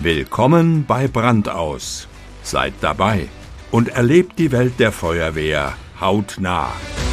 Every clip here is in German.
Willkommen bei Brandaus. Seid dabei und erlebt die Welt der Feuerwehr hautnah.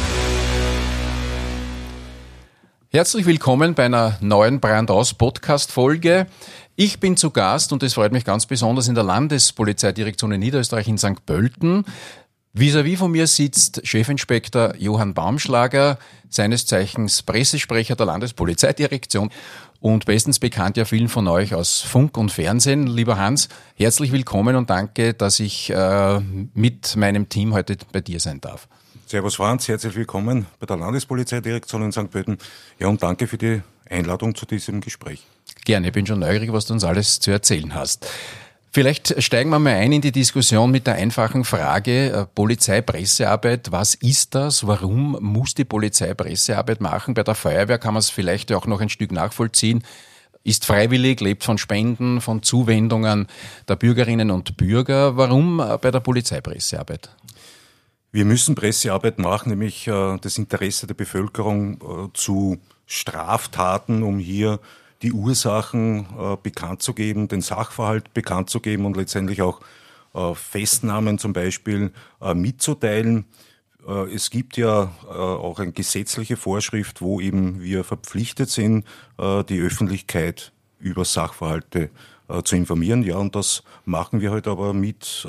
Herzlich willkommen bei einer neuen Brandaus-Podcast-Folge. Ich bin zu Gast und es freut mich ganz besonders in der Landespolizeidirektion in Niederösterreich in St. Pölten. Vis-à-vis von mir sitzt Chefinspektor Johann Baumschlager, seines Zeichens Pressesprecher der Landespolizeidirektion und bestens bekannt ja vielen von euch aus Funk und Fernsehen. Lieber Hans, herzlich willkommen und danke, dass ich mit meinem Team heute bei dir sein darf. Servus Franz, herzlich willkommen bei der Landespolizeidirektion in St. Pölten. Ja, und danke für die Einladung zu diesem Gespräch. Gerne, ich bin schon neugierig, was du uns alles zu erzählen hast. Vielleicht steigen wir mal ein in die Diskussion mit der einfachen Frage, Polizei-Pressearbeit, was ist das? Warum muss die Polizei Pressearbeit machen? Bei der Feuerwehr kann man es vielleicht auch noch ein Stück nachvollziehen. Ist freiwillig, lebt von Spenden, von Zuwendungen der Bürgerinnen und Bürger. Warum bei der Polizei Pressearbeit? Wir müssen Pressearbeit machen, nämlich das Interesse der Bevölkerung zu Straftaten, um hier die Ursachen bekannt zu geben, den Sachverhalt bekannt zu geben und letztendlich auch Festnahmen zum Beispiel mitzuteilen. Es gibt ja auch eine gesetzliche Vorschrift, wo eben wir verpflichtet sind, die Öffentlichkeit über Sachverhalte zu informieren. Ja, und das machen wir heute aber mit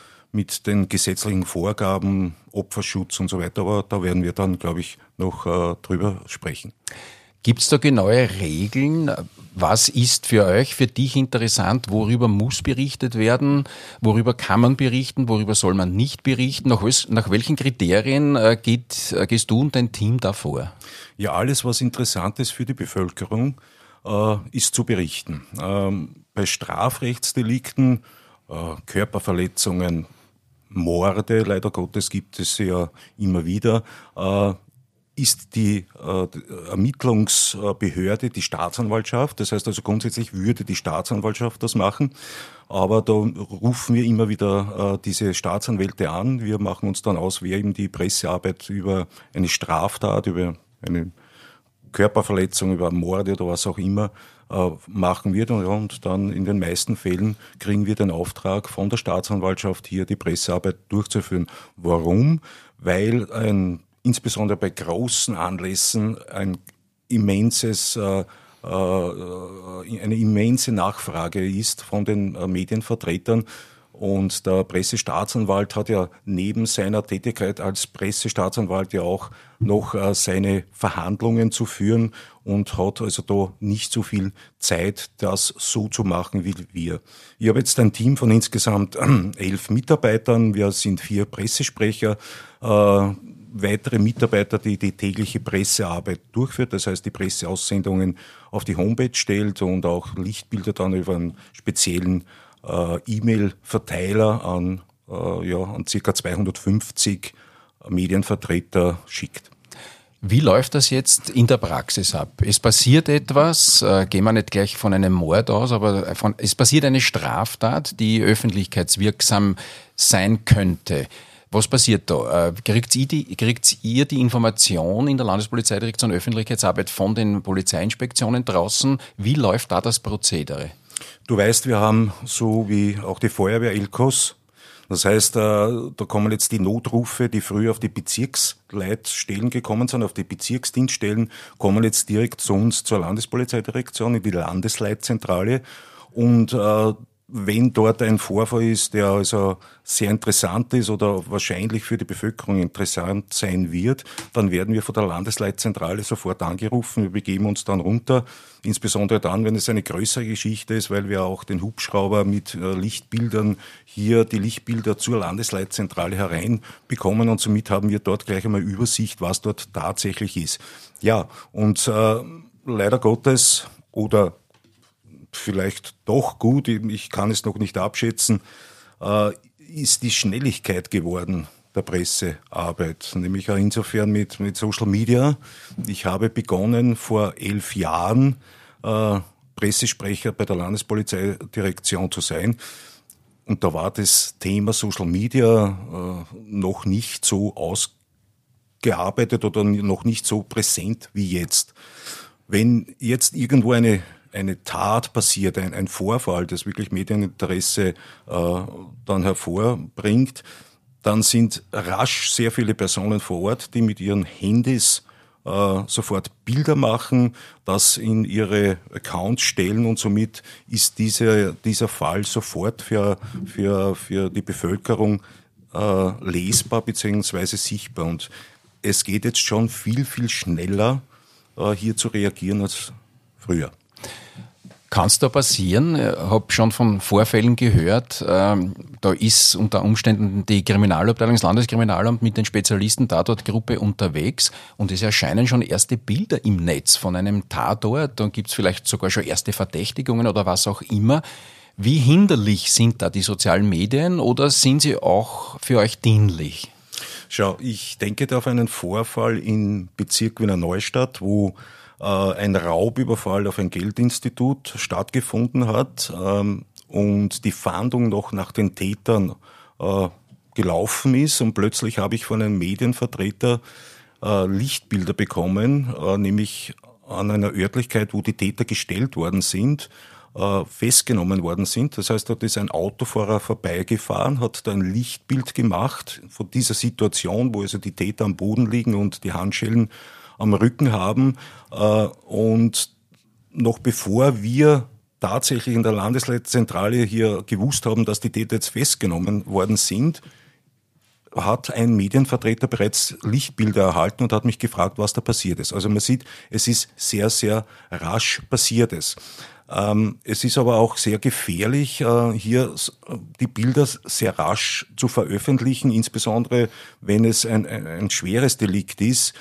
den gesetzlichen Vorgaben, Opferschutz und so weiter. Aber da werden wir dann, glaube ich, noch drüber sprechen. Gibt es da genaue Regeln? Was ist für euch, für dich interessant? Worüber muss berichtet werden? Worüber kann man berichten? Worüber soll man nicht berichten? Nach welchen Kriterien gehst du und dein Team da vor? Ja, alles, was interessant ist für die Bevölkerung, ist zu berichten. Bei Strafrechtsdelikten, Körperverletzungen, Morde, leider Gottes gibt es ja immer wieder, ist die Ermittlungsbehörde die Staatsanwaltschaft. Das heißt also grundsätzlich würde die Staatsanwaltschaft das machen. Aber da rufen wir immer wieder diese Staatsanwälte an. Wir machen uns dann aus, wer eben die Pressearbeit über eine Straftat, über eine Körperverletzung, über Morde oder was auch immer machen wird. Und dann in den meisten Fällen kriegen wir den Auftrag von der Staatsanwaltschaft, hier die Pressearbeit durchzuführen. Warum? Weil insbesondere bei großen Anlässen eine immense Nachfrage ist von den Medienvertretern. Und der Pressestaatsanwalt hat ja neben seiner Tätigkeit als Pressestaatsanwalt ja auch noch seine Verhandlungen zu führen und hat also da nicht so viel Zeit, das so zu machen wie wir. Ich habe jetzt ein Team von insgesamt 11 Mitarbeitern. Wir sind 4 Pressesprecher, weitere Mitarbeiter, die die tägliche Pressearbeit durchführt, das heißt die Presseaussendungen auf die Homepage stellt und auch Lichtbilder dann über einen speziellen E-Mail-Verteiler an ca. 250 Medienvertreter schickt. Wie läuft das jetzt in der Praxis ab? Es passiert etwas, gehen wir nicht gleich von einem Mord aus, aber es passiert eine Straftat, die öffentlichkeitswirksam sein könnte. Was passiert da? Kriegt ihr die Information in der Landespolizeidirektion Öffentlichkeitsarbeit von den Polizeiinspektionen draußen? Wie läuft da das Prozedere? Du weißt, wir haben so wie auch die Feuerwehr ELKOS. Das heißt, da kommen jetzt die Notrufe, die früher auf die Bezirksleitstellen gekommen sind, auf die Bezirksdienststellen, kommen jetzt direkt zu uns zur Landespolizeidirektion in die Landesleitzentrale. Und wenn dort ein Vorfall ist, der also sehr interessant ist oder wahrscheinlich für die Bevölkerung interessant sein wird, dann werden wir von der Landesleitzentrale sofort angerufen. Wir begeben uns dann runter, insbesondere dann, wenn es eine größere Geschichte ist, weil wir auch den Hubschrauber mit Lichtbildern hier die Lichtbilder zur Landesleitzentrale hereinbekommen und somit haben wir dort gleich einmal Übersicht, was dort tatsächlich ist. Ja, und leider Gottes oder vielleicht doch gut, ich kann es noch nicht abschätzen, ist die Schnelligkeit geworden der Pressearbeit, nämlich auch insofern mit Social Media. Ich habe begonnen vor 11 Jahren Pressesprecher bei der Landespolizeidirektion zu sein und da war das Thema Social Media noch nicht so ausgearbeitet oder noch nicht so präsent wie jetzt. Wenn jetzt irgendwo eine eine Tat passiert, ein Vorfall, das wirklich Medieninteresse dann hervorbringt, dann sind rasch sehr viele Personen vor Ort, die mit ihren Handys sofort Bilder machen, das in ihre Accounts stellen und somit ist dieser Fall sofort für die Bevölkerung lesbar bzw. sichtbar. Und es geht jetzt schon viel, viel schneller, hier zu reagieren als früher. Kann es da passieren? Ich habe schon von Vorfällen gehört, da ist unter Umständen die Kriminalabteilung, das Landeskriminalamt mit den Spezialisten Tatortgruppe unterwegs und es erscheinen schon erste Bilder im Netz von einem Tatort, dann gibt es vielleicht sogar schon erste Verdächtigungen oder was auch immer. Wie hinderlich sind da die sozialen Medien oder sind sie auch für euch dienlich? Schau, ich denke da auf einen Vorfall im Bezirk Wiener Neustadt, wo ein Raubüberfall auf ein Geldinstitut stattgefunden hat und die Fahndung noch nach den Tätern gelaufen ist und plötzlich habe ich von einem Medienvertreter Lichtbilder bekommen, nämlich an einer Örtlichkeit, wo die Täter gestellt worden sind, festgenommen worden sind. Das heißt, dort ist ein Autofahrer vorbeigefahren, hat da ein Lichtbild gemacht von dieser Situation, wo also die Täter am Boden liegen und die Handschellen am Rücken haben. Und noch bevor wir tatsächlich in der Landesleitzentrale hier gewusst haben, dass die Täter jetzt festgenommen worden sind, hat ein Medienvertreter bereits Lichtbilder erhalten und hat mich gefragt, was da passiert ist. Also man sieht, es ist sehr, sehr rasch passiert es. Es ist aber auch sehr gefährlich, hier die Bilder sehr rasch zu veröffentlichen, insbesondere wenn es ein schweres Delikt ist.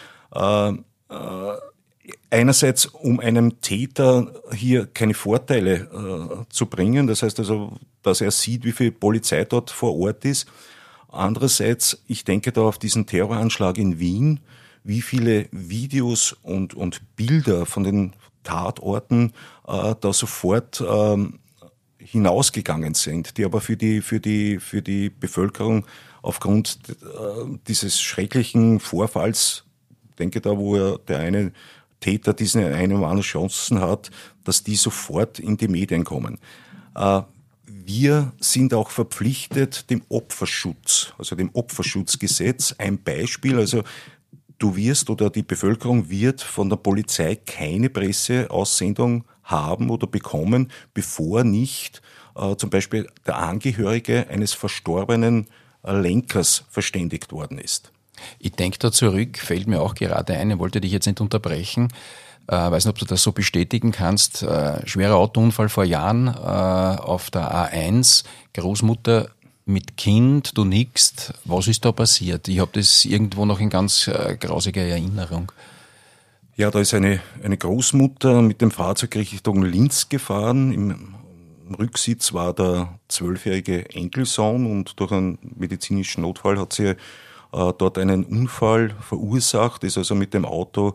Einerseits, um einem Täter hier keine Vorteile zu bringen, das heißt also, dass er sieht, wie viel Polizei dort vor Ort ist. Andererseits, ich denke da auf diesen Terroranschlag in Wien, wie viele Videos und Bilder von den Tatorten da sofort hinausgegangen sind, die aber für die Bevölkerung aufgrund dieses schrecklichen Vorfalls, ich denke da, wo der eine Täter diesen eine oder andere Chancen hat, dass die sofort in die Medien kommen. Wir sind auch verpflichtet dem Opferschutz, also dem Opferschutzgesetz. Ein Beispiel, also du wirst oder die Bevölkerung wird von der Polizei keine Presseaussendung haben oder bekommen, bevor nicht zum Beispiel der Angehörige eines verstorbenen Lenkers verständigt worden ist. Ich denke da zurück, fällt mir auch gerade ein, ich wollte dich jetzt nicht unterbrechen, weiß nicht, ob du das so bestätigen kannst, schwerer Autounfall vor Jahren auf der A1, Großmutter mit Kind, du nickst, was ist da passiert? Ich habe das irgendwo noch in ganz grausiger Erinnerung. Ja, da ist eine Großmutter mit dem Fahrzeug Richtung Linz gefahren. Im Rücksitz war der 12-jährige Enkelsohn und durch einen medizinischen Notfall hat sie dort einen Unfall verursacht, ist also mit dem Auto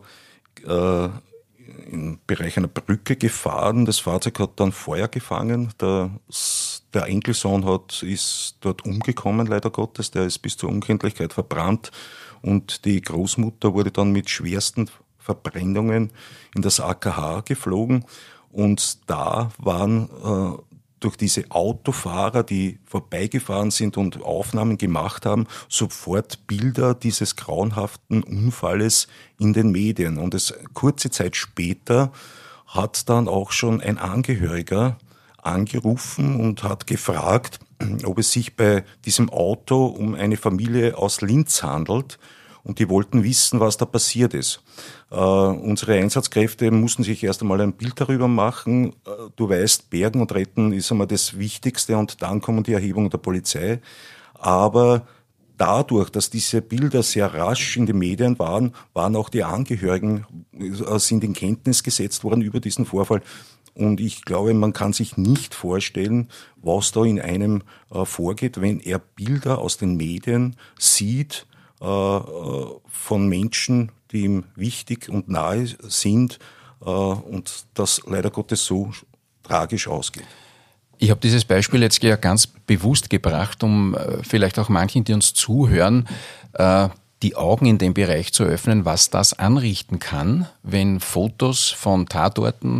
im Bereich einer Brücke gefahren. Das Fahrzeug hat dann Feuer gefangen. Der Enkelsohn ist dort umgekommen, leider Gottes. Der ist bis zur Unkenntlichkeit verbrannt. Und die Großmutter wurde dann mit schwersten Verbrennungen in das AKH geflogen. Und da waren durch diese Autofahrer, die vorbeigefahren sind und Aufnahmen gemacht haben, sofort Bilder dieses grauenhaften Unfalles in den Medien. Und kurze Zeit später hat dann auch schon ein Angehöriger angerufen und hat gefragt, ob es sich bei diesem Auto um eine Familie aus Linz handelt. Und die wollten wissen, was da passiert ist. Unsere Einsatzkräfte mussten sich erst einmal ein Bild darüber machen. Du weißt, Bergen und Retten ist einmal das Wichtigste und dann kommen die Erhebungen der Polizei. Aber dadurch, dass diese Bilder sehr rasch in den Medien waren, waren auch die Angehörigen, sind in Kenntnis gesetzt worden über diesen Vorfall. Und ich glaube, man kann sich nicht vorstellen, was da in einem vorgeht, wenn er Bilder aus den Medien sieht, von Menschen, die ihm wichtig und nahe sind und das leider Gottes so tragisch ausgeht. Ich habe dieses Beispiel jetzt ja ganz bewusst gebracht, um vielleicht auch manchen, die uns zuhören, die Augen in dem Bereich zu öffnen, was das anrichten kann, wenn Fotos von Tatorten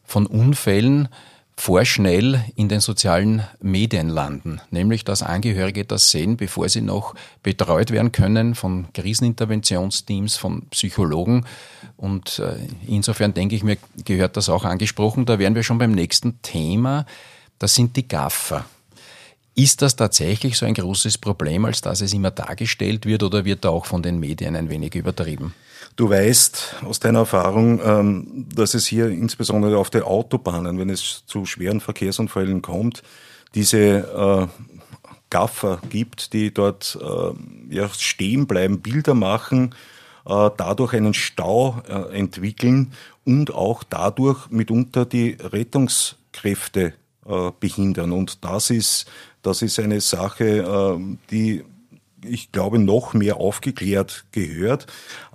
von Unfällen vorschnell in den sozialen Medien landen, nämlich dass Angehörige das sehen, bevor sie noch betreut werden können von Kriseninterventionsteams, von Psychologen. Und insofern denke ich mir, gehört das auch angesprochen. Da wären wir schon beim nächsten Thema. Das sind die Gaffer. Ist das tatsächlich so ein großes Problem, als dass es immer dargestellt wird, oder wird da auch von den Medien ein wenig übertrieben? Du weißt aus deiner Erfahrung, dass es hier insbesondere auf den Autobahnen, wenn es zu schweren Verkehrsunfällen kommt, diese Gaffer gibt, die dort stehen bleiben, Bilder machen, dadurch einen Stau entwickeln und auch dadurch mitunter die Rettungskräfte behindern. Und das ist eine Sache, die ich glaube, noch mehr aufgeklärt gehört.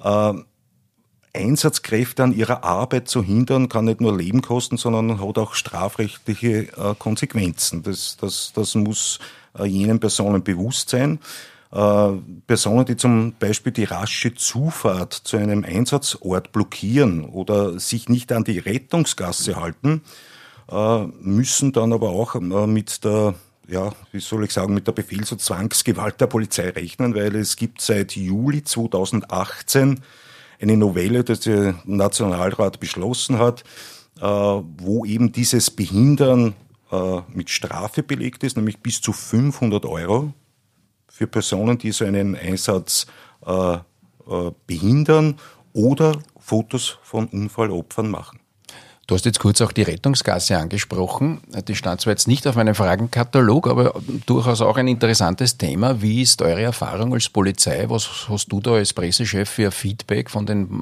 Einsatzkräfte an ihrer Arbeit zu hindern, kann nicht nur Leben kosten, sondern hat auch strafrechtliche Konsequenzen. Das muss jenen Personen bewusst sein. Personen, die zum Beispiel die rasche Zufahrt zu einem Einsatzort blockieren oder sich nicht an die Rettungsgasse halten, müssen dann aber auch mit der Befehls- und Zwangsgewalt der Polizei rechnen, weil es gibt seit Juli 2018 eine Novelle, die der Nationalrat beschlossen hat, wo eben dieses Behindern mit Strafe belegt ist, nämlich bis zu 500 € für Personen, die so einen Einsatz behindern oder Fotos von Unfallopfern machen. Du hast jetzt kurz auch die Rettungsgasse angesprochen. Die stand zwar jetzt nicht auf meinem Fragenkatalog, aber durchaus auch ein interessantes Thema. Wie ist eure Erfahrung als Polizei? Was hast du da als Pressechef für Feedback von den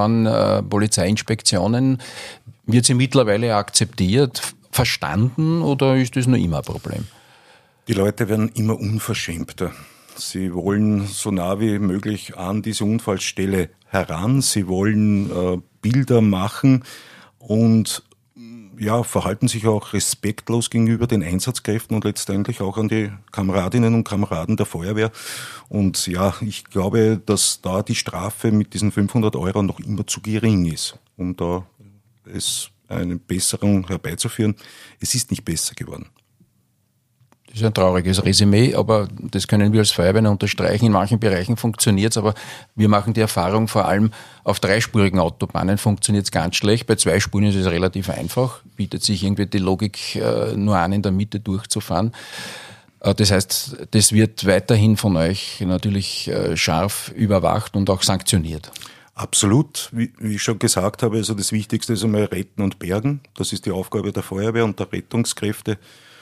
Autobahn-Polizeiinspektionen? Wird sie mittlerweile akzeptiert, verstanden oder ist das nur immer ein Problem? Die Leute werden immer unverschämter. Sie wollen so nah wie möglich an diese Unfallstelle heran. Sie wollen Bilder machen und verhalten sich auch respektlos gegenüber den Einsatzkräften und letztendlich auch an die Kameradinnen und Kameraden der Feuerwehr. Und ich glaube, dass da die Strafe mit diesen 500 € noch immer zu gering ist, um da eine Besserung herbeizuführen. Es ist nicht besser geworden. Das ist ein trauriges Resümee, aber das können wir als Feuerwehr unterstreichen. In manchen Bereichen funktioniert es, aber wir machen die Erfahrung, vor allem auf dreispurigen Autobahnen funktioniert es ganz schlecht. Bei zwei Spuren ist es relativ einfach, bietet sich irgendwie die Logik nur an, in der Mitte durchzufahren. Das heißt, das wird weiterhin von euch natürlich scharf überwacht und auch sanktioniert. Absolut. Wie ich schon gesagt habe, also das Wichtigste ist einmal Retten und Bergen. Das ist die Aufgabe der Feuerwehr und der Rettungskräfte.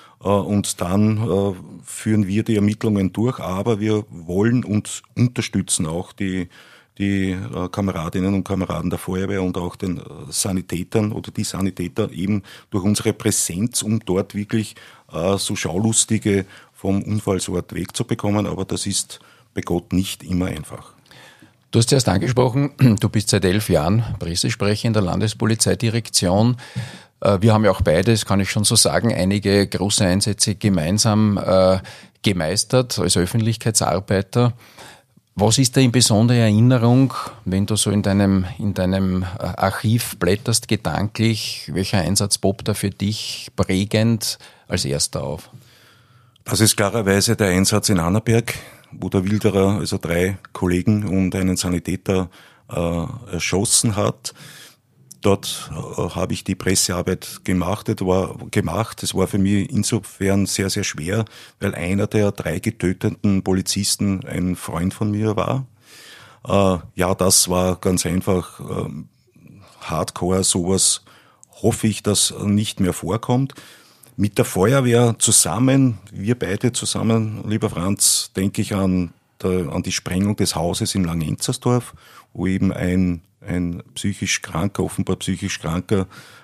Und dann führen wir die Ermittlungen durch, aber wir wollen und unterstützen auch die Kameradinnen und Kameraden der Feuerwehr und auch den Sanitätern oder die Sanitäter eben durch unsere Präsenz, um dort wirklich so Schaulustige vom Unfallsort wegzubekommen. Aber das ist bei Gott nicht immer einfach. Du hast erst angesprochen, du bist seit 11 Jahren Pressesprecher in der Landespolizeidirektion. Wir haben ja auch beide, das kann ich schon so sagen, einige große Einsätze gemeinsam gemeistert als Öffentlichkeitsarbeiter. Was ist da in besonderer Erinnerung, wenn du so in deinem Archiv blätterst gedanklich, welcher Einsatz poppt da für dich prägend als erster auf? Das ist klarerweise der Einsatz in Annaberg, wo der Wilderer also 3 Kollegen und einen Sanitäter erschossen hat. Dort habe ich die Pressearbeit gemacht. Es war für mich insofern sehr, sehr schwer, weil einer der 3 getöteten Polizisten ein Freund von mir war. Das war ganz einfach Hardcore. Sowas hoffe ich, dass nicht mehr vorkommt. Mit der Feuerwehr zusammen, wir beide zusammen, lieber Franz, denke ich an die Sprengung des Hauses in Langenzersdorf, wo eben ein offenbar psychisch Kranker,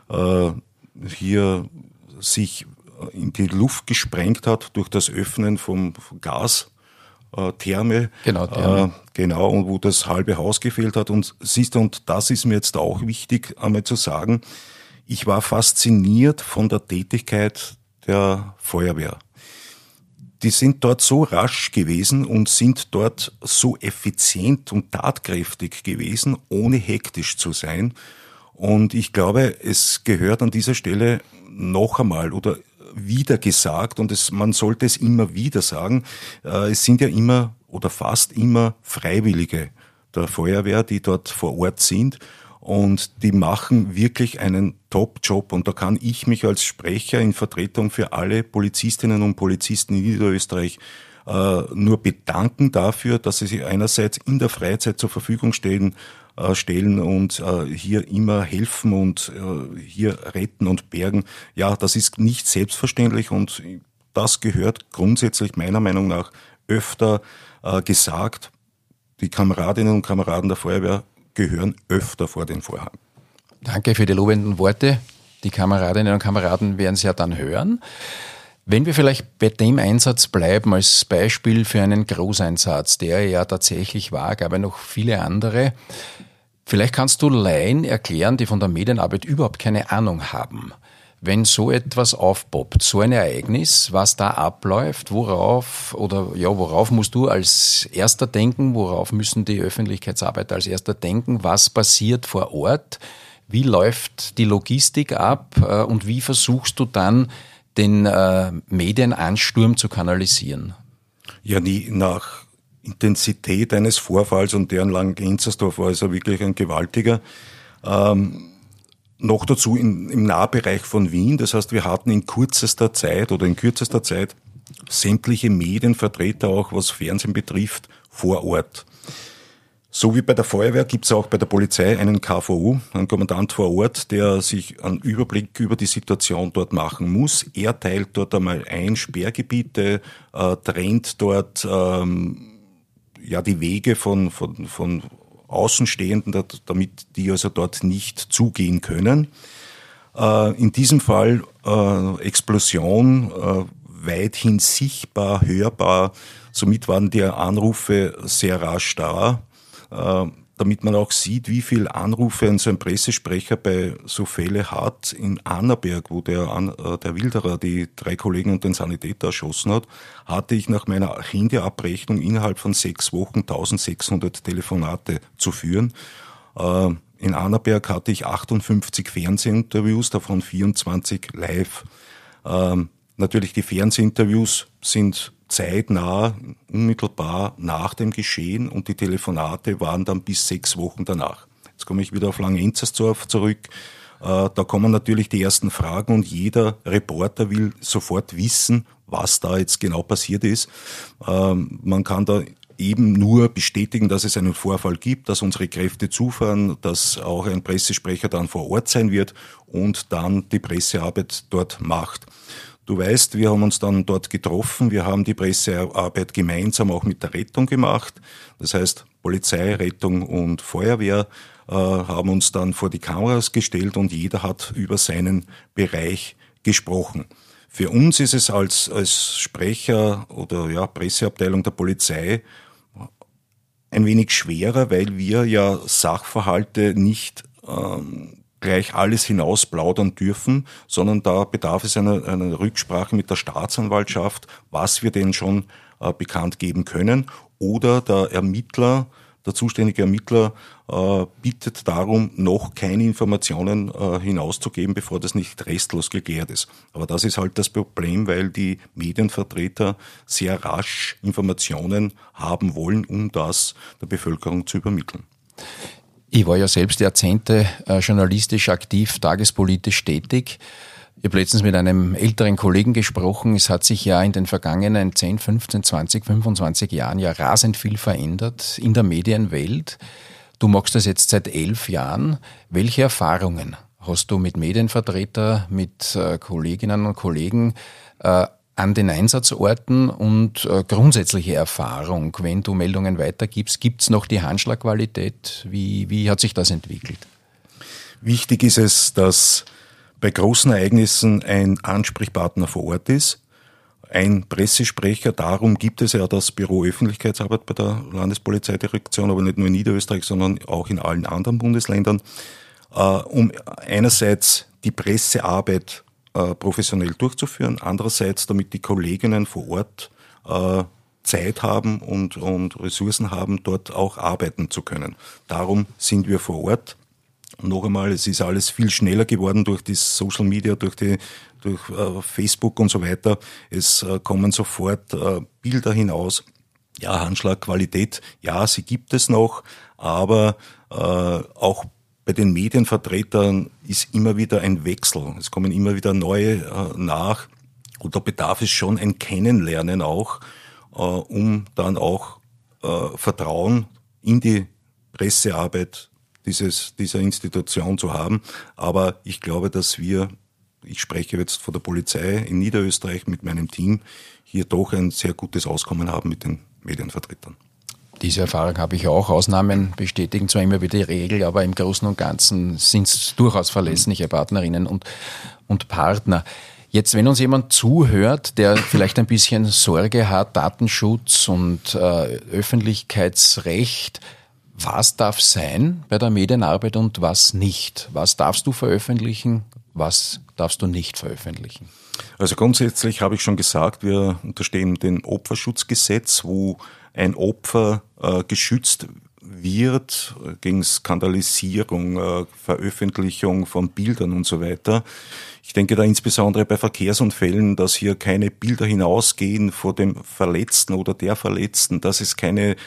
hier sich in die Luft gesprengt hat durch das Öffnen vom Gastherme. Genau, Therme. Genau, und wo das halbe Haus gefehlt hat. Und siehst du, und das ist mir jetzt auch wichtig, einmal zu sagen, ich war fasziniert von der Tätigkeit der Feuerwehr. Die sind dort so rasch gewesen und sind dort so effizient und tatkräftig gewesen, ohne hektisch zu sein. Und ich glaube, es gehört an dieser Stelle noch einmal oder wieder gesagt, und man sollte es immer wieder sagen, es sind ja immer oder fast immer Freiwillige der Feuerwehr, die dort vor Ort sind. Und die machen wirklich einen Top-Job. Und da kann ich mich als Sprecher in Vertretung für alle Polizistinnen und Polizisten in Niederösterreich nur bedanken dafür, dass sie sich einerseits in der Freizeit zur Verfügung stellen und hier immer helfen und hier retten und bergen. Ja, das ist nicht selbstverständlich und das gehört grundsätzlich meiner Meinung nach öfter gesagt. Die Kameradinnen und Kameraden der Feuerwehr gehören öfter vor den Vorhang. Danke für die lobenden Worte. Die Kameradinnen und Kameraden werden es ja dann hören. Wenn wir vielleicht bei dem Einsatz bleiben, als Beispiel für einen Großeinsatz, der ja tatsächlich war, gab ja noch viele andere. Vielleicht kannst du Laien erklären, die von der Medienarbeit überhaupt keine Ahnung haben. Wenn so etwas aufpoppt, so ein Ereignis, was da abläuft, worauf musst du als Erster denken, worauf müssen die Öffentlichkeitsarbeiter als Erster denken, was passiert vor Ort, wie läuft die Logistik ab und wie versuchst du dann den Medienansturm zu kanalisieren? Ja, nach Intensität eines Vorfalls und deren Langenzenstersdorf war also wirklich ein gewaltiger. Noch dazu im Nahbereich von Wien. Das heißt, wir hatten in kürzester Zeit sämtliche Medienvertreter, auch was Fernsehen betrifft, vor Ort. So wie bei der Feuerwehr gibt es auch bei der Polizei einen KVO, einen Kommandant vor Ort, der sich einen Überblick über die Situation dort machen muss. Er teilt dort einmal ein Sperrgebiete, trennt dort die Wege von Außenstehenden, damit die also dort nicht zugehen können. In diesem Fall Explosion, weithin sichtbar, hörbar. Somit waren die Anrufe sehr rasch da, damit man auch sieht, wie viel Anrufe so ein Pressesprecher bei so Fälle hat. In Annaberg, wo der Wilderer die 3 Kollegen und den Sanitäter erschossen hat, hatte ich nach meiner Handyabrechnung innerhalb von 6 Wochen 1600 Telefonate zu führen. In Annaberg hatte ich 58 Fernsehinterviews, davon 24 live. Natürlich die Fernsehinterviews sind zeitnah, unmittelbar nach dem Geschehen und die Telefonate waren dann bis 6 Wochen danach. Jetzt komme ich wieder auf Langenzenstersdorf zurück. Da kommen natürlich die ersten Fragen und jeder Reporter will sofort wissen, was da jetzt genau passiert ist. Man kann da eben nur bestätigen, dass es einen Vorfall gibt, dass unsere Kräfte zufahren, dass auch ein Pressesprecher dann vor Ort sein wird und dann die Pressearbeit dort macht. Du weißt, wir haben uns dann dort getroffen, wir haben die Pressearbeit gemeinsam auch mit der Rettung gemacht. Das heißt, Polizei, Rettung und Feuerwehr haben uns dann vor die Kameras gestellt und jeder hat über seinen Bereich gesprochen. Für uns ist es als Sprecher oder Presseabteilung der Polizei ein wenig schwerer, weil wir ja Sachverhalte nicht gleich alles hinausplaudern dürfen, sondern da bedarf es einer Rücksprache mit der Staatsanwaltschaft, was wir denn schon bekannt geben können. Oder der zuständige Ermittler bittet darum, noch keine Informationen hinauszugeben, bevor das nicht restlos geklärt ist. Aber das ist halt das Problem, weil die Medienvertreter sehr rasch Informationen haben wollen, um das der Bevölkerung zu übermitteln. Ich war ja selbst Jahrzehnte journalistisch aktiv, tagespolitisch tätig. Ich habe letztens mit einem älteren Kollegen gesprochen. Es hat sich ja in den vergangenen 10, 15, 20, 25 Jahren ja rasend viel verändert in der Medienwelt. Du machst das jetzt seit 11 Jahren. Welche Erfahrungen hast du mit Medienvertretern, mit Kolleginnen und Kollegen an den Einsatzorten und grundsätzliche Erfahrung, wenn du Meldungen weitergibst? Gibt es noch die Handschlagqualität? Wie hat sich das entwickelt? Wichtig ist es, dass bei großen Ereignissen ein Ansprechpartner vor Ort ist, ein Pressesprecher. Darum gibt es ja das Büro Öffentlichkeitsarbeit bei der Landespolizeidirektion, aber nicht nur in Niederösterreich, sondern auch in allen anderen Bundesländern, um einerseits die Pressearbeit professionell durchzuführen, andererseits damit die Kolleginnen vor Ort Zeit haben und Ressourcen haben, dort auch arbeiten zu können. Darum sind wir vor Ort. Noch einmal, es ist alles viel schneller geworden durch die Social Media, durch Facebook und so weiter. Es kommen sofort Bilder hinaus. Ja, Handschlagqualität, ja, sie gibt es noch, aber auch bei den Medienvertretern ist immer wieder ein Wechsel. Es kommen immer wieder neue nach. Und da bedarf es schon ein Kennenlernen auch, um dann auch Vertrauen in die Pressearbeit dieser Institution zu haben. Aber ich glaube, dass ich spreche jetzt von der Polizei in Niederösterreich mit meinem Team, hier doch ein sehr gutes Auskommen haben mit den Medienvertretern. Diese Erfahrung habe ich auch. Ausnahmen bestätigen zwar immer wieder die Regel, aber im Großen und Ganzen sind es durchaus verlässliche Partnerinnen und Partner. Jetzt, wenn uns jemand zuhört, der vielleicht ein bisschen Sorge hat, Datenschutz und Öffentlichkeitsrecht, was darf sein bei der Medienarbeit und was nicht? Was darfst du veröffentlichen? Was darfst du nicht veröffentlichen? Also grundsätzlich habe ich schon gesagt, wir unterstehen dem Opferschutzgesetz, wo ein Opfer geschützt wird gegen Skandalisierung, Veröffentlichung von Bildern und so weiter. Ich denke da insbesondere bei Verkehrsunfällen, dass hier keine Bilder hinausgehen vor dem Verletzten oder der Verletzten, dass es kein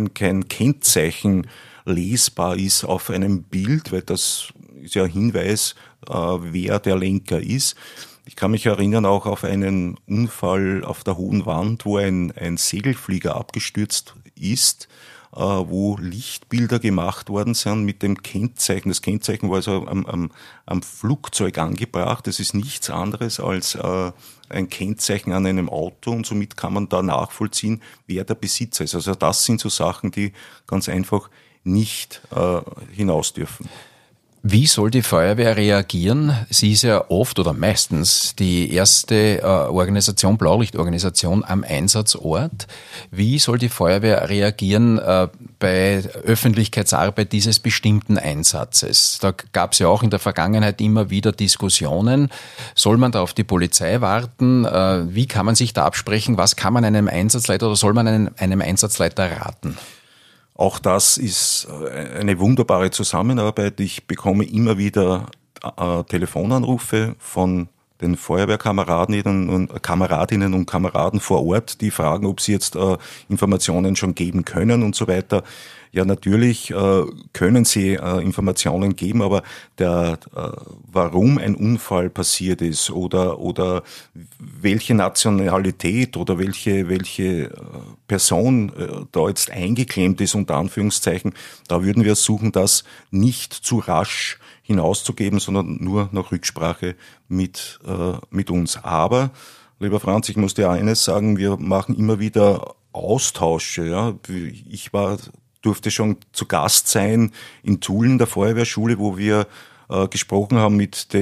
Kennzeichen lesbar ist auf einem Bild, weil das ist ja ein Hinweis, wer der Lenker ist. Ich kann mich erinnern auch auf einen Unfall auf der Hohen Wand, wo ein Segelflieger abgestürzt ist, wo Lichtbilder gemacht worden sind mit dem Kennzeichen. Das Kennzeichen war also am Flugzeug angebracht. Das ist nichts anderes als ein Kennzeichen an einem Auto und somit kann man da nachvollziehen, wer der Besitzer ist. Also das sind so Sachen, die ganz einfach nicht hinaus dürfen. Wie soll die Feuerwehr reagieren? Sie ist ja oft oder meistens die erste Organisation, Blaulichtorganisation am Einsatzort. Wie soll die Feuerwehr reagieren bei Öffentlichkeitsarbeit dieses bestimmten Einsatzes? Da gab es ja auch in der Vergangenheit immer wieder Diskussionen. Soll man da auf die Polizei warten? Wie kann man sich da absprechen? Was kann man einem Einsatzleiter oder soll man einem Einsatzleiter raten? Auch das ist eine wunderbare Zusammenarbeit. Ich bekomme immer wieder Telefonanrufe von den Feuerwehrkameradinnen und Kameraden vor Ort, die fragen, ob sie jetzt Informationen schon geben können und so weiter. Ja, natürlich können sie Informationen geben, aber warum ein Unfall passiert ist oder welche Nationalität oder welche Person da jetzt eingeklemmt ist, unter Anführungszeichen, da würden wir suchen, das nicht zu rasch hinauszugeben, sondern nur nach Rücksprache mit uns. Aber, lieber Franz, ich muss dir eines sagen, wir machen immer wieder Austausche. Ja. Durfte schon zu Gast sein in Tulln, der Feuerwehrschule, wo wir ich gesprochen habe mit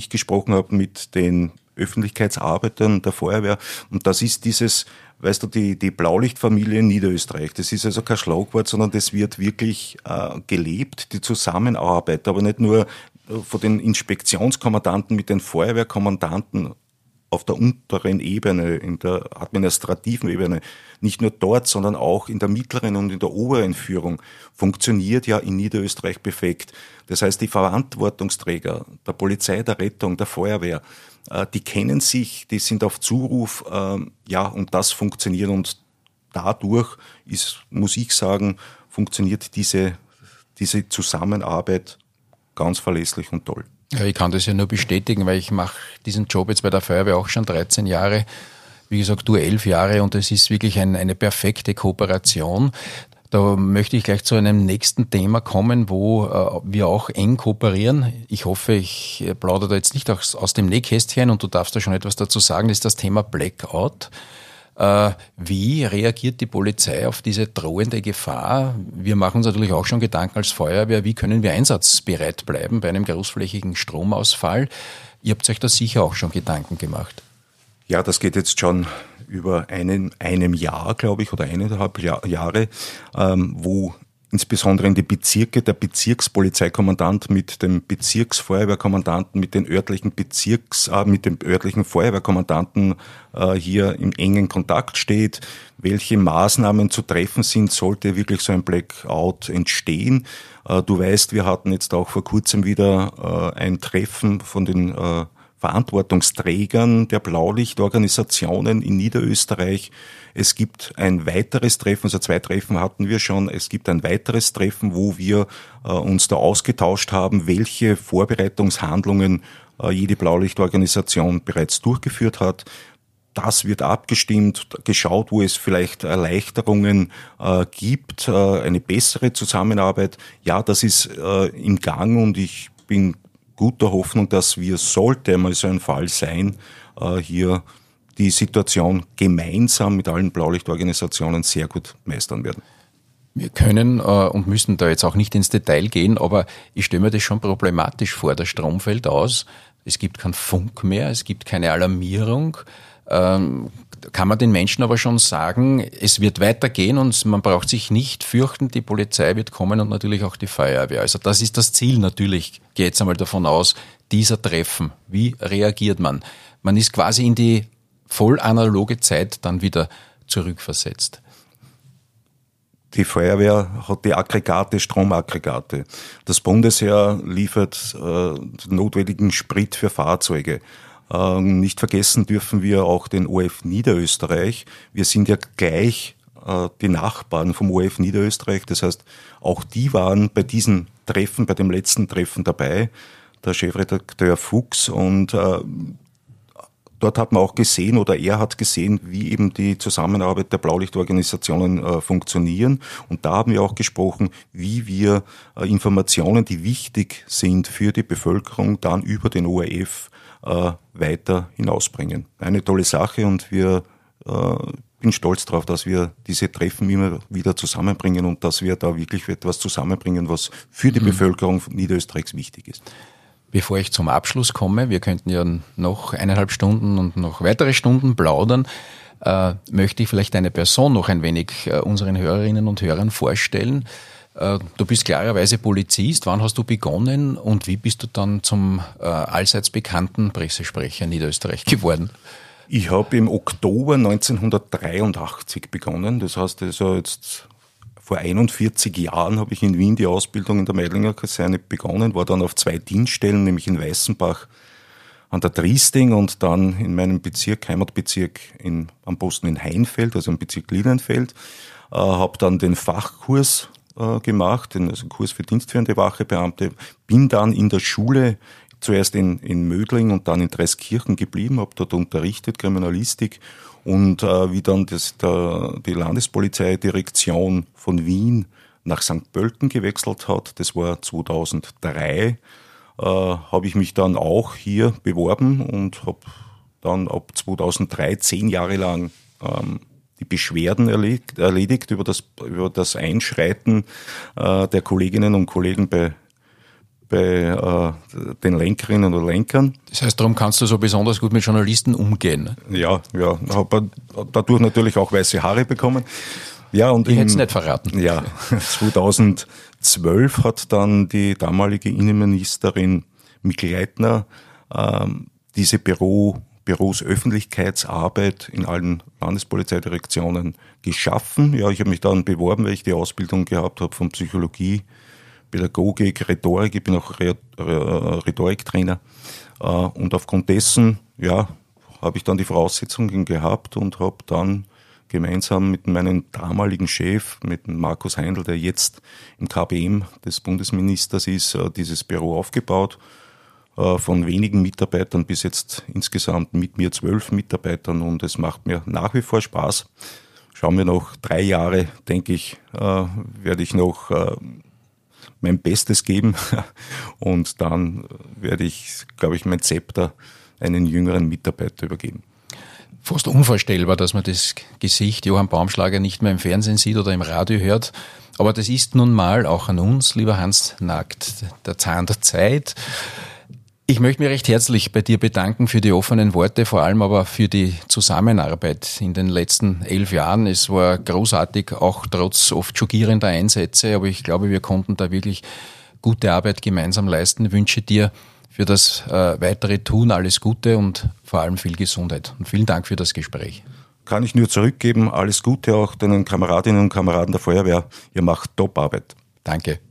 den Öffentlichkeitsarbeitern der Feuerwehr. Und das ist dieses, weißt du, die Blaulichtfamilie in Niederösterreich. Das ist also kein Schlagwort, sondern das wird wirklich gelebt, die Zusammenarbeit, aber nicht nur von den Inspektionskommandanten mit den Feuerwehrkommandanten auf der unteren Ebene, in der administrativen Ebene, nicht nur dort, sondern auch in der mittleren und in der oberen Führung, funktioniert ja in Niederösterreich perfekt. Das heißt, die Verantwortungsträger der Polizei, der Rettung, der Feuerwehr, die kennen sich, die sind auf Zuruf, und das funktioniert und dadurch muss ich sagen, funktioniert diese Zusammenarbeit ganz verlässlich und toll. Ja, ich kann das ja nur bestätigen, weil ich mache diesen Job jetzt bei der Feuerwehr auch schon 13 Jahre. Wie gesagt, du 11 Jahre und es ist wirklich eine perfekte Kooperation. Da möchte ich gleich zu einem nächsten Thema kommen, wo wir auch eng kooperieren. Ich hoffe, ich plaudere da jetzt nicht aus dem Nähkästchen und du darfst da schon etwas dazu sagen. Das ist das Thema Blackout. Wie reagiert die Polizei auf diese drohende Gefahr? Wir machen uns natürlich auch schon Gedanken als Feuerwehr, wie können wir einsatzbereit bleiben bei einem großflächigen Stromausfall? Ihr habt euch da sicher auch schon Gedanken gemacht. Ja, das geht jetzt schon über einem Jahr, glaube ich, oder 1,5 Jahre, wo insbesondere in die Bezirke, der Bezirkspolizeikommandant mit dem Bezirksfeuerwehrkommandanten, mit dem örtlichen Feuerwehrkommandanten hier im engen Kontakt steht, welche Maßnahmen zu treffen sind, sollte wirklich so ein Blackout entstehen. Du weißt, wir hatten jetzt auch vor kurzem wieder ein Treffen von den Verantwortungsträgern der Blaulichtorganisationen in Niederösterreich. Es gibt ein weiteres Treffen, also 2 Treffen hatten wir schon. Es gibt ein weiteres Treffen, wo wir uns da ausgetauscht haben, welche Vorbereitungshandlungen jede Blaulichtorganisation bereits durchgeführt hat. Das wird abgestimmt, geschaut, wo es vielleicht Erleichterungen gibt, eine bessere Zusammenarbeit. Ja, das ist im Gang und ich bin guter Hoffnung, dass wir, sollte einmal so ein Fall sein, hier die Situation gemeinsam mit allen Blaulichtorganisationen sehr gut meistern werden. Wir können und müssen da jetzt auch nicht ins Detail gehen, aber ich stelle mir das schon problematisch vor. Der Strom fällt aus, es gibt keinen Funk mehr, es gibt keine Alarmierung. Kann man den Menschen aber schon sagen, es wird weitergehen und man braucht sich nicht fürchten, die Polizei wird kommen und natürlich auch die Feuerwehr. Also das ist das Ziel natürlich, gehe jetzt einmal davon aus, dieser Treffen. Wie reagiert man? Man ist quasi in die voll analoge Zeit dann wieder zurückversetzt. Die Feuerwehr hat die Aggregate, Stromaggregate. Das Bundesheer liefert den notwendigen Sprit für Fahrzeuge. Nicht vergessen dürfen wir auch den ORF Niederösterreich. Wir sind ja gleich die Nachbarn vom ORF Niederösterreich. Das heißt, auch die waren bei diesem Treffen, bei dem letzten Treffen dabei, der Chefredakteur Fuchs. Und dort hat man auch gesehen, oder er hat gesehen, wie eben die Zusammenarbeit der Blaulichtorganisationen funktionieren. Und da haben wir auch gesprochen, wie wir Informationen, die wichtig sind für die Bevölkerung, dann über den ORF weiter hinausbringen. Eine tolle Sache und wir bin stolz darauf, dass wir diese Treffen immer wieder zusammenbringen und dass wir da wirklich etwas zusammenbringen, was für die Bevölkerung Niederösterreichs wichtig ist. Bevor ich zum Abschluss komme, wir könnten ja noch 1,5 Stunden und noch weitere Stunden plaudern, möchte ich vielleicht eine Person noch ein wenig unseren Hörerinnen und Hörern vorstellen. Du bist klarerweise Polizist. Wann hast du begonnen und wie bist du dann zum allseits bekannten Pressesprecher in Niederösterreich geworden? Ich habe im Oktober 1983 begonnen. Das heißt, also jetzt vor 41 Jahren habe ich in Wien die Ausbildung in der Meidlinger Kaserne begonnen, war dann auf 2 Dienststellen, nämlich in Weißenbach an der Triesting und dann in meinem Bezirk, Heimatbezirk am Posten in Heinfeld, also im Bezirk Lilienfeld. Habe dann den Fachkurs gemacht, also Kurs für dienstführende Wachebeamte, bin dann in der Schule zuerst in Mödling und dann in Dreiskirchen geblieben, habe dort unterrichtet, Kriminalistik und wie dann die Landespolizeidirektion von Wien nach St. Pölten gewechselt hat, das war 2003, habe ich mich dann auch hier beworben und habe dann ab 2003 10 Jahre lang die Beschwerden erledigt über das Einschreiten der Kolleginnen und Kollegen bei den Lenkerinnen oder Lenkern. Das heißt, darum kannst du so besonders gut mit Journalisten umgehen. Ja, habe dadurch natürlich auch weiße Haare bekommen. Ja, und ich hätte es nicht verraten. Ja, 2012 hat dann die damalige Innenministerin Mikl-Leitner diese Büros Öffentlichkeitsarbeit in allen Landespolizeidirektionen geschaffen. Ja, ich habe mich dann beworben, weil ich die Ausbildung gehabt habe von Psychologie, Pädagogik, Rhetorik. Ich bin auch Rhetoriktrainer. Und aufgrund dessen, ja, habe ich dann die Voraussetzungen gehabt und habe dann gemeinsam mit meinem damaligen Chef, mit Markus Heindl, der jetzt im KBM des Bundesministers ist, dieses Büro aufgebaut. Von wenigen Mitarbeitern bis jetzt insgesamt mit mir 12 Mitarbeitern und es macht mir nach wie vor Spaß. Schauen wir noch 3 Jahre, denke ich, werde ich noch mein Bestes geben und dann werde ich, glaube ich, mein Zepter einen jüngeren Mitarbeiter übergeben. Fast unvorstellbar, dass man das Gesicht Johann Baumschlager nicht mehr im Fernsehen sieht oder im Radio hört. Aber das ist nun mal auch an uns, lieber Hans, nagt der Zahn der Zeit. Ich möchte mich recht herzlich bei dir bedanken für die offenen Worte, vor allem aber für die Zusammenarbeit in den letzten 11 Jahren. Es war großartig, auch trotz oft schockierender Einsätze, aber ich glaube, wir konnten da wirklich gute Arbeit gemeinsam leisten. Ich wünsche dir für das weitere Tun alles Gute und vor allem viel Gesundheit. Und vielen Dank für das Gespräch. Kann ich nur zurückgeben. Alles Gute auch den Kameradinnen und Kameraden der Feuerwehr. Ihr macht Top-Arbeit. Danke.